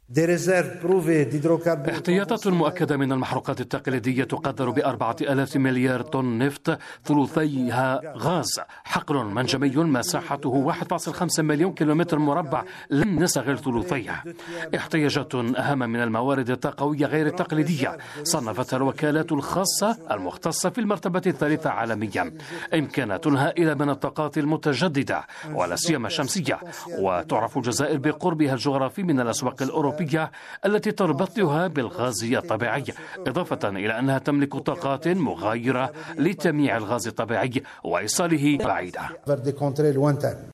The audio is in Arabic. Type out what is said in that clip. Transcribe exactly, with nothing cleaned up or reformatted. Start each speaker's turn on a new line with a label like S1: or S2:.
S1: احتياطات مؤكدة من المحروقات التقليدية تقدر بأربعة آلاف مليار طن نفط، ثلثيها غاز. حقل منجمي مساحته واحد فاصلة خمسة مليون كيلومتر مربع لم نستغل ثلثيها. احتياجات أهم من الموارد الطاقوية غير التقليدية صنفتها الوكالات الخاصة المختصة في المرتبة الثالثة عالميا. إمكاناتها إلى من الطاقات المتجددة ولا سيما الشمسية، وتعرف الجزائر بقربها الجغرافي من الأسواق الأوروبية التي تربطها بالغاز الطبيعي، إضافة إلى أنها تملك طاقات مغايرة لتمييع الغاز الطبيعي وإيصاله بعيدة.